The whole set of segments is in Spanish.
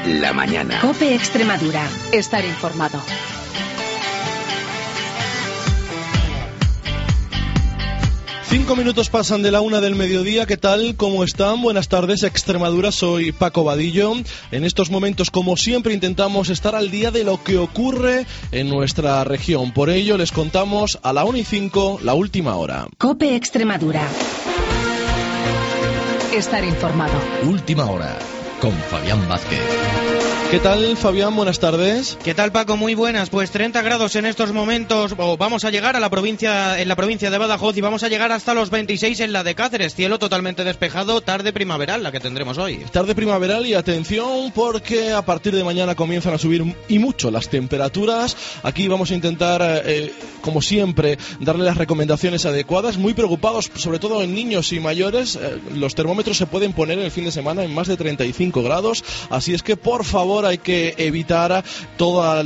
la mañana. COPE Extremadura. Estar informado. Cinco minutos pasan de la 1 del mediodía. ¿Qué tal? ¿Cómo están? Buenas tardes, Extremadura. Soy Paco Vadillo. En estos momentos, como siempre, intentamos estar al día de lo que ocurre en nuestra región. Por ello, les contamos a la 1:05 la última hora. COPE Extremadura. Estar informado. Última hora, con Fabián Vázquez. ¿Qué tal, Fabián? Buenas tardes. ¿Qué tal, Paco? Muy buenas. Pues 30 grados en estos momentos. Vamos a llegar a la provincia de Badajoz y vamos a llegar hasta los 26 en la de Cáceres. Cielo totalmente despejado, tarde primaveral la que tendremos hoy. Tarde primaveral y atención porque a partir de mañana comienzan a subir y mucho las temperaturas. Aquí vamos a intentar, como siempre, darle las recomendaciones adecuadas. Muy preocupados, sobre todo en niños y mayores. Los termómetros se pueden poner el fin de semana en más de 35 grados. Así es que, por favor, hay que evitar todas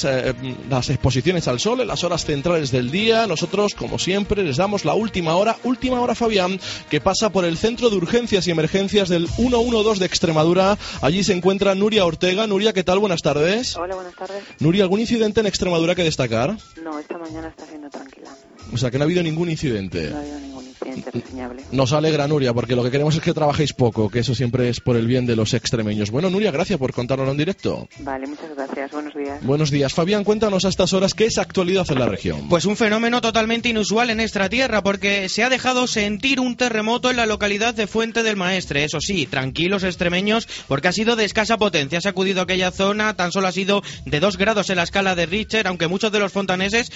las exposiciones al sol en las horas centrales del día. Nosotros, como siempre, les damos la última hora, Fabián, que pasa por el Centro de Urgencias y Emergencias del 112 de Extremadura. Allí se encuentra Nuria Ortega. Nuria, ¿qué tal? Buenas tardes. Hola, buenas tardes. Nuria, ¿algún incidente en Extremadura que destacar? No, esta mañana está siendo tranquila. O sea, que no ha habido ningún incidente. No ha habido ningún incidente reseñable. Nos alegra, Nuria, porque lo que queremos es que trabajéis poco, que eso siempre es por el bien de los extremeños. Bueno, Nuria, gracias por contárnoslo en directo. Vale, muchas gracias. Buenos días. Buenos días. Fabián, cuéntanos a estas horas qué es actualidad en la región. Pues un fenómeno totalmente inusual en nuestra tierra, porque se ha dejado sentir un terremoto en la localidad de Fuente del Maestre. Eso sí, tranquilos extremeños, porque ha sido de escasa potencia. Ha sacudido aquella zona, tan solo ha sido de 2 grados en la escala de Richter, aunque muchos de los fontaneses,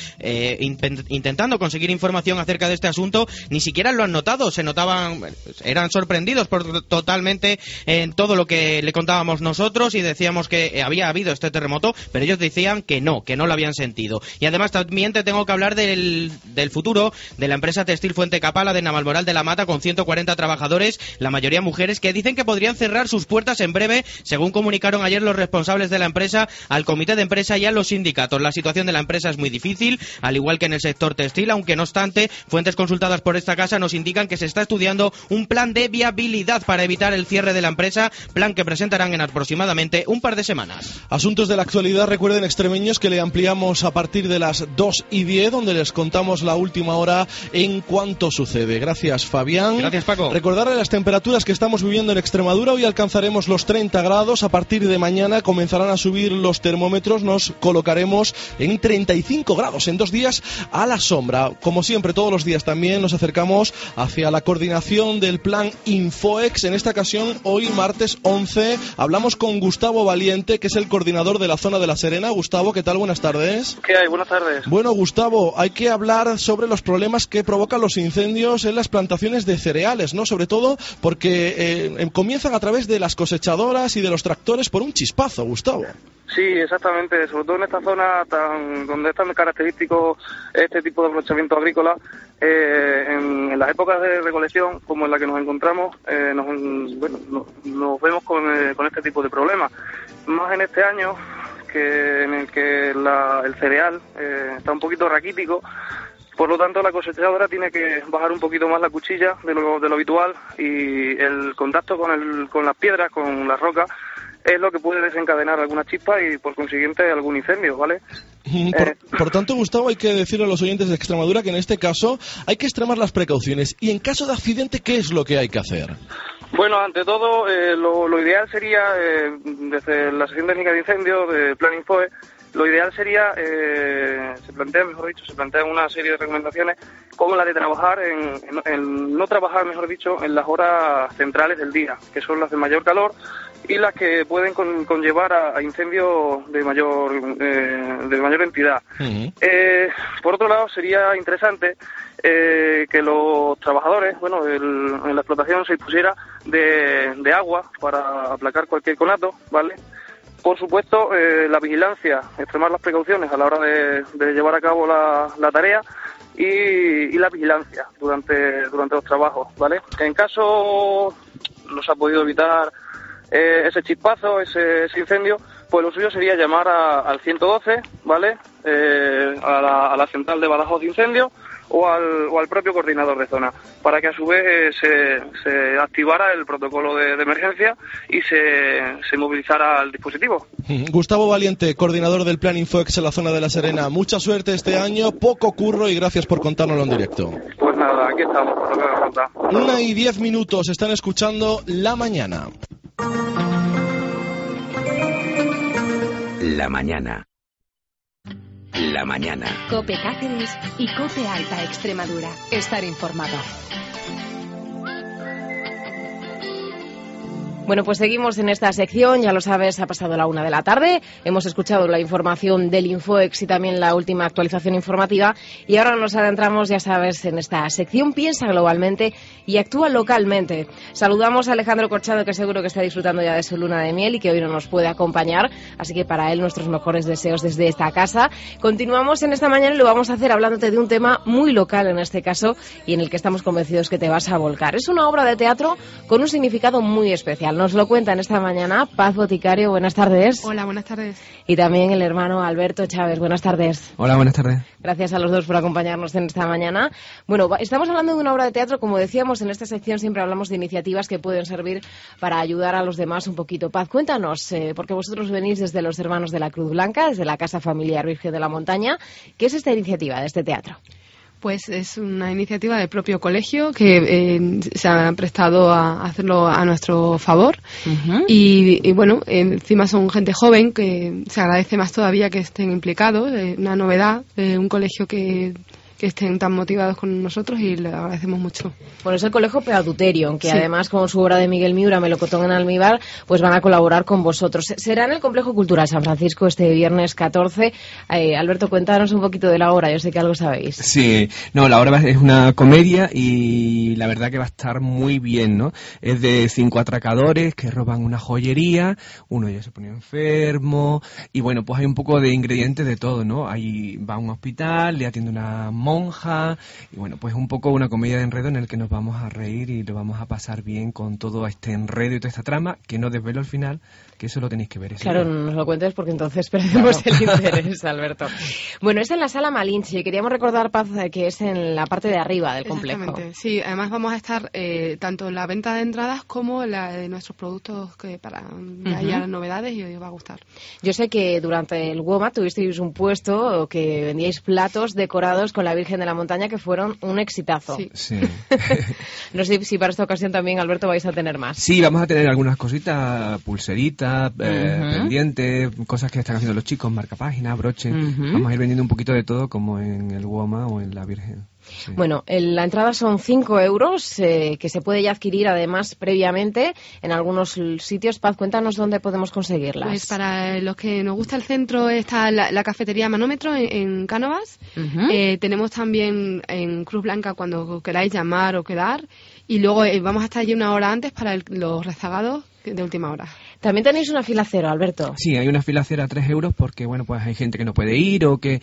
intentando conseguir información acerca de este asunto, ni siquiera lo han notado. Se notaban, eran sorprendidos por totalmente en todo lo que le contábamos nosotros y decíamos que había habido este terremoto, pero ellos decían que no lo habían sentido. Y además también te tengo que hablar del futuro de la empresa textil Fuente Capala de Navalmoral de la Mata, con 140 trabajadores, la mayoría mujeres, que dicen que podrían cerrar sus puertas en breve, según comunicaron ayer los responsables de la empresa al comité de empresa y a los sindicatos. La situación de la empresa es muy difícil, al igual que en el sector textil, aunque no obstante, fuentes consultadas por esta casa nos indican que se está estudiando un plan de viabilidad para evitar el cierre de la empresa, plan que presentarán en aproximadamente un par de semanas. Asuntos de la actualidad, recuerden, extremeños, que le ampliamos a partir de las 2:10, donde les contamos la última hora en cuanto sucede. Gracias, Fabián. Gracias, Paco. Recordarle las temperaturas que estamos viviendo en Extremadura. Hoy alcanzaremos los 30 grados. A partir de mañana comenzarán a subir los termómetros. Nos colocaremos en 35 grados en 2 días a la sombra. Como siempre, todos los días también nos acercamos hacia la coordinación del plan Infoex. En esta ocasión, hoy, martes 11, hablamos con Gustavo Valiente, que es el coordinador de la zona de La Serena. Gustavo, ¿qué tal? Buenas tardes. ¿Qué hay? Buenas tardes. Bueno, Gustavo, hay que hablar sobre los problemas que provocan los incendios en las plantaciones de cereales, ¿no? Sobre todo porque comienzan a través de las cosechadoras y de los tractores por un chispazo, Gustavo. Sí, exactamente, sobre todo en esta zona donde es tan característico este tipo de aprovechamiento agrícola. En las épocas de recolección, como en la que nos encontramos, nos vemos con este tipo de problemas. Más en este año, en el que el cereal está un poquito raquítico. Por lo tanto, la cosechadora tiene que bajar un poquito más la cuchilla de lo habitual, y el contacto con las piedras, con las rocas, es lo que puede desencadenar alguna chispa y, por consiguiente, algún incendio, ¿vale? Por tanto, Gustavo, hay que decirle a los oyentes de Extremadura que en este caso hay que extremar las precauciones. Y en caso de accidente, ¿qué es lo que hay que hacer? Bueno, ante todo, lo ideal sería, desde la sección técnica de incendio del Plan Infoe, lo ideal sería, se plantea una serie de recomendaciones como la de trabajar no trabajar, mejor dicho, en las horas centrales del día, que son las de mayor calor y las que pueden conllevar a incendios de mayor entidad. Uh-huh. Por otro lado, sería interesante que los trabajadores, en la explotación, se dispusiera de agua para aplacar cualquier conato, ¿vale? Por supuesto, la vigilancia, extremar las precauciones a la hora de llevar a cabo la tarea, y la vigilancia durante los trabajos, ¿vale? En caso no se ha podido evitar ese chispazo, ese incendio, pues lo suyo sería llamar al 112, ¿vale? A la central de Badajoz de incendios, o al propio coordinador de zona, para que a su vez se activara el protocolo de emergencia y se movilizara el dispositivo. Gustavo Valiente, coordinador del Plan Infoex en la zona de La Serena. Mucha suerte este año, poco curro y gracias por contárnoslo en directo. Pues nada, aquí estamos, por lo que haga falta. 1:10, están escuchando La Mañana. La Mañana. La Mañana. COPE Cáceres y COPE Alta Extremadura. Estar informado. Bueno, pues seguimos en esta sección, ya lo sabes, ha pasado la 1 de la tarde, hemos escuchado la información del Infoex y también la última actualización informativa y ahora nos adentramos, ya sabes, en esta sección Piensa globalmente y actúa localmente. Saludamos a Alejandro Corchado, que seguro que está disfrutando ya de su luna de miel y que hoy no nos puede acompañar, así que para él nuestros mejores deseos desde esta casa. Continuamos en esta mañana y lo vamos a hacer hablándote de un tema muy local en este caso y en el que estamos convencidos que te vas a volcar. Es una obra de teatro con un significado muy especial. Nos lo cuentan esta mañana Paz Boticario, buenas tardes. Hola, buenas tardes. Y también el hermano Alberto Chávez, buenas tardes. Hola, buenas tardes. Gracias a los dos por acompañarnos en esta mañana. Bueno, estamos hablando de una obra de teatro, como decíamos, en esta sección siempre hablamos de iniciativas que pueden servir para ayudar a los demás un poquito. Paz, cuéntanos, porque vosotros venís desde los Hermanos de la Cruz Blanca, desde la Casa Familiar Virgen de la Montaña. ¿Qué es esta iniciativa de este teatro? Pues es una iniciativa del propio colegio que se ha prestado a hacerlo a nuestro favor. Uh-huh. Y bueno, encima son gente joven que se agradece más todavía que estén implicados. Una novedad de un colegio que estén tan motivados con nosotros y le agradecemos mucho. Bueno, es el Colegio Peaduterio, que sí, además con su obra de Miguel Miura, Melocotón en Almíbar, pues van a colaborar con vosotros. Será en el Complejo Cultural San Francisco este viernes 14. Alberto, cuéntanos un poquito de la obra, yo sé que algo sabéis. Sí, no, la obra es una comedia y la verdad que va a estar muy bien, ¿no? Es de 5 atracadores que roban una joyería, uno de ellos se pone enfermo y bueno, pues hay un poco de ingredientes de todo, ¿no? Ahí va a un hospital, le atiende una monja y bueno, pues un poco una comedia de enredo en el que nos vamos a reír y lo vamos a pasar bien con todo este enredo y toda esta trama, que no desvelo al final, que eso lo tenéis que ver. Claro, no nos lo cuentes porque entonces perdemos el interés, Alberto. Bueno, es en la Sala Malinche y queríamos recordar, Paz, que es en la parte de arriba del complejo. Exactamente, sí, además vamos a estar tanto en la venta de entradas como en la de nuestros productos que para haya novedades y os va a gustar. Yo sé que durante el WOMA tuvisteis un puesto que vendíais platos decorados con la Virgen de la Montaña que fueron un exitazo. Sí. Sí. No sé si para esta ocasión también, Alberto, vais a tener más. Sí, vamos a tener algunas cositas, pulseritas, pendientes, cosas que están haciendo los chicos, marcapáginas, broches. Vamos a ir vendiendo un poquito de todo como en el WOMA o en la Virgen. Sí. Bueno, la entrada son 5 euros, que se puede ya adquirir además previamente en algunos sitios. Paz, cuéntanos dónde podemos conseguirlas. Pues para los que nos gusta el centro está la cafetería Manómetro en Cánovas. Tenemos también en Cruz Blanca cuando queráis llamar o quedar. Y luego vamos a estar allí una hora antes para los rezagados de última hora. También tenéis una fila cero, Alberto. Sí, hay una fila cero a 3 euros porque, bueno, pues hay gente que no puede ir o que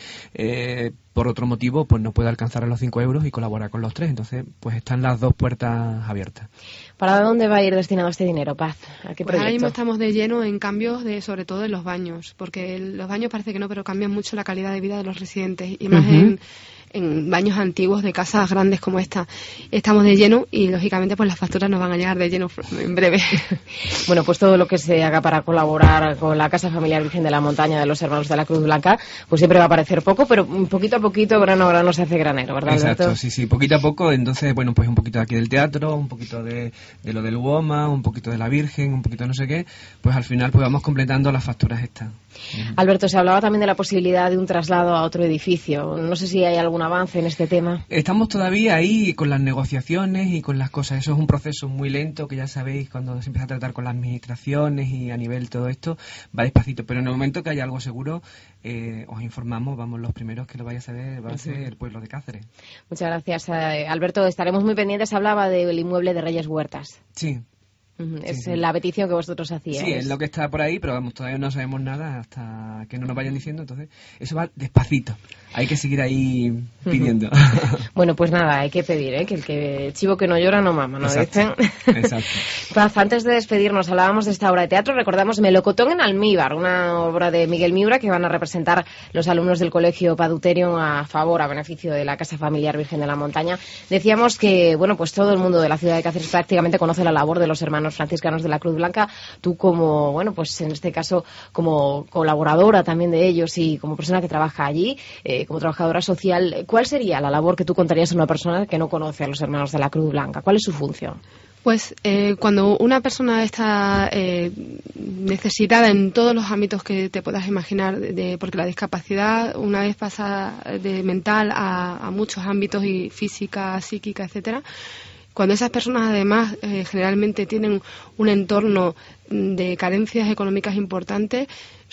por otro motivo pues no puede alcanzar a los 5 euros y colaborar con los 3. Entonces, pues están las dos puertas abiertas. ¿Para dónde va a ir destinado este dinero, Paz? ¿A qué proyecto? Ahora mismo estamos de lleno en cambios, sobre todo en los baños, porque los baños parece que no, pero cambian mucho la calidad de vida de los residentes y más en baños antiguos de casas grandes como esta. Estamos de lleno y, lógicamente, pues las facturas nos van a llegar de lleno en breve. Bueno, pues todo lo que se haga para colaborar con la Casa Familiar Virgen de la Montaña de los Hermanos de la Cruz Blanca, pues siempre va a parecer poco, pero poquito a poquito, grano a grano se hace granero, ¿verdad, Alberto? Exacto, sí, poquito a poco. Entonces, bueno, pues un poquito de aquí del teatro, un poquito de lo del WOMA, un poquito de la Virgen, un poquito de no sé qué, pues al final pues vamos completando las facturas estas. Alberto, se hablaba también de la posibilidad de un traslado a otro edificio. No sé si hay algún avance en este tema. Estamos todavía ahí con las negociaciones y con las cosas. Eso es un proceso muy lento, que ya sabéis, cuando se empieza a tratar con las administraciones y a nivel todo esto, va despacito. Pero en el momento que haya algo seguro, os informamos, vamos, los primeros que lo vaya a saber va a ser el pueblo de Cáceres. Muchas gracias, Alberto. Estaremos muy pendientes. Hablaba del inmueble de Reyes Huertas. Sí. Es la petición que vosotros hacíais. Sí, es lo que está por ahí, pero vamos, todavía no sabemos nada hasta que no nos vayan diciendo, entonces eso va despacito. Hay que seguir ahí pidiendo. Bueno, pues nada, hay que pedir, que el chivo que no llora no mama, ¿no? Exacto. Dicen. Exacto. Paz, antes de despedirnos, hablábamos de esta obra de teatro, recordamos Melocotón en almíbar, una obra de Miguel Miura que van a representar los alumnos del Colegio Paduterium a beneficio de la Casa Familiar Virgen de la Montaña. Decíamos que, bueno, pues todo el mundo de la ciudad de Cáceres prácticamente conoce la labor de los hermanos franciscanos de la Cruz Blanca. Tú como, bueno, pues en este caso como colaboradora también de ellos y como persona que trabaja allí, como trabajadora social, ¿cuál sería la labor que tú contarías a una persona que no conoce a los hermanos de la Cruz Blanca? ¿Cuál es su función? Pues cuando una persona está necesitada en todos los ámbitos que te puedas imaginar, porque la discapacidad una vez pasa de mental a muchos ámbitos, y física, psíquica, etcétera. Cuando esas personas además generalmente tienen un entorno de carencias económicas importantes,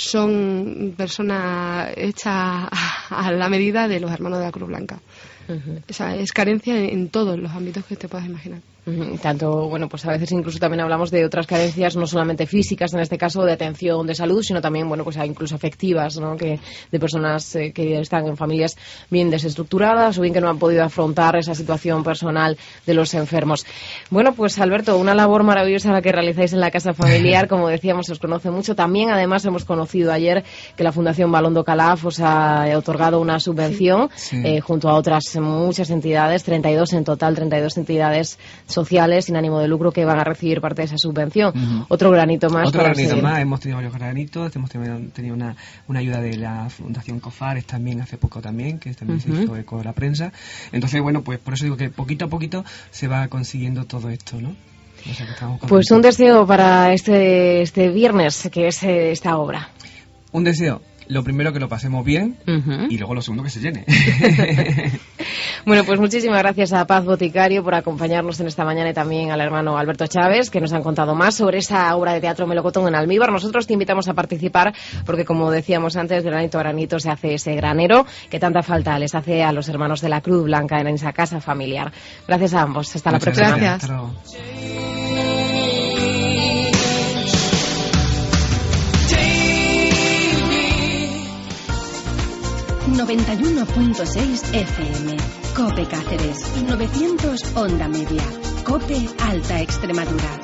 son personas hechas a la medida de los hermanos de la Cruz Blanca. O sea, es carencia en todos los ámbitos que te puedas imaginar. Tanto, bueno, pues a veces incluso también hablamos de otras carencias, no solamente físicas en este caso, de atención, de salud, sino también, bueno, pues incluso afectivas, ¿no? Que de personas que están en familias bien desestructuradas o bien que no han podido afrontar esa situación personal de los enfermos. Bueno, pues Alberto, una labor maravillosa la que realizáis en la Casa Familiar, como decíamos, os conoce mucho. También, además, hemos conocido ayer que la Fundación Balondo Calaf os ha otorgado una subvención, junto a otras muchas entidades, 32 en total, 32 entidades sociales sin ánimo de lucro que van a recibir parte de esa subvención. Otro granito más. Otro granito más, hemos tenido varios granitos, hemos tenido una ayuda de la Fundación Cofares también hace poco también, que también se hizo eco de la prensa. Entonces, bueno, pues por eso digo que poquito a poquito se va consiguiendo todo esto, ¿no? O sea, que estamos contentos. Pues un deseo para este viernes, que es esta obra. Un deseo. Lo primero, que lo pasemos bien, y luego lo segundo, que se llene. Bueno, pues muchísimas gracias a Paz Boticario por acompañarnos en esta mañana, y también al hermano Alberto Chávez, que nos han contado más sobre esa obra de teatro Melocotón en almíbar. Nosotros te invitamos a participar porque, como decíamos antes, de granito a granito se hace ese granero que tanta falta les hace a los hermanos de la Cruz Blanca en esa casa familiar. Gracias a ambos. Hasta la próxima. Gracias. 91.6 FM, COPE Cáceres, 900 Onda Media, COPE Alta Extremadura.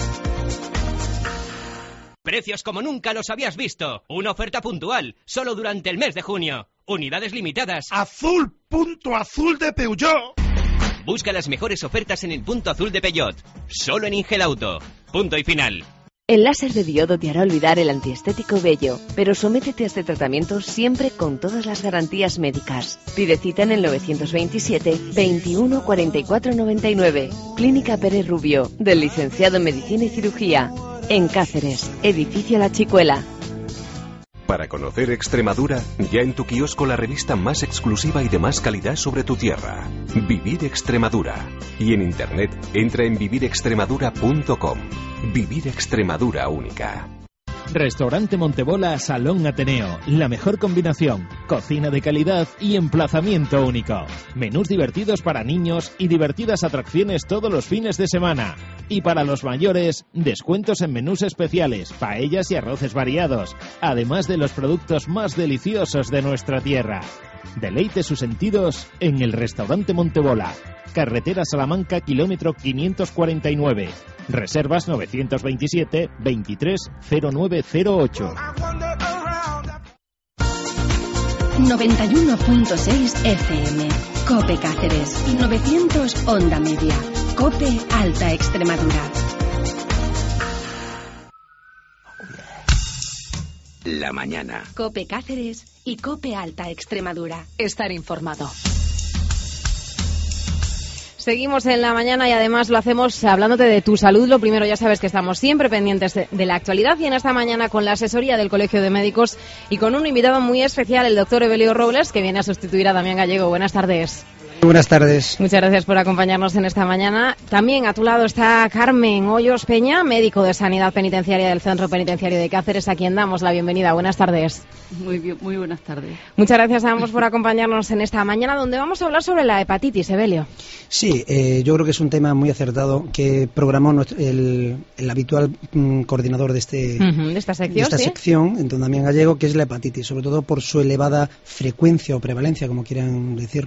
Precios como nunca los habías visto. Una oferta puntual, solo durante el mes de junio. Unidades limitadas. Azul, punto azul de Peugeot. Busca las mejores ofertas en el punto azul de Peugeot. Solo en Ingelauto. Punto y final. El láser de diodo te hará olvidar el antiestético bello, pero sométete a este tratamiento siempre con todas las garantías médicas. Pide cita en el 927 21 44 99. Clínica Pérez Rubio, del licenciado en Medicina y Cirugía. En Cáceres, edificio La Chicuela. Para conocer Extremadura, ya en tu kiosco la revista más exclusiva y de más calidad sobre tu tierra. Vivir Extremadura. Y en internet, entra en vivirextremadura.com. Vivir Extremadura única. Restaurante Montebola Salón Ateneo. La mejor combinación. Cocina de calidad y emplazamiento único. Menús divertidos para niños y divertidas atracciones todos los fines de semana. Y para los mayores, descuentos en menús especiales, paellas y arroces variados. Además de los productos más deliciosos de nuestra tierra. Deleite sus sentidos en el Restaurante Montebola. Carretera Salamanca, kilómetro 549. Reservas 927 23 0908. 91.6 FM, COPE Cáceres, 900 Onda Media, COPE Alta Extremadura. La mañana. COPE Cáceres y COPE Alta Extremadura. Estar informado. Seguimos en la mañana y además lo hacemos hablándote de tu salud. Lo primero, ya sabes que estamos siempre pendientes de la actualidad, y en esta mañana con la asesoría del Colegio de Médicos y con un invitado muy especial, el doctor Evelio Robles, que viene a sustituir a Damián Gallego. Buenas tardes. Buenas tardes. Muchas gracias por acompañarnos en esta mañana. También a tu lado está Carmen Hoyos Peña, médico de Sanidad Penitenciaria del Centro Penitenciario de Cáceres, a quien damos la bienvenida. Buenas tardes. Muy bien, muy buenas tardes. Muchas gracias a ambos por acompañarnos en esta mañana, donde vamos a hablar sobre la hepatitis, Evelio. Sí, yo creo que es un tema muy acertado que programó el habitual coordinador de esta sección, en Don Damián Gallego, que es la hepatitis, sobre todo por su elevada frecuencia o prevalencia, como quieran decir,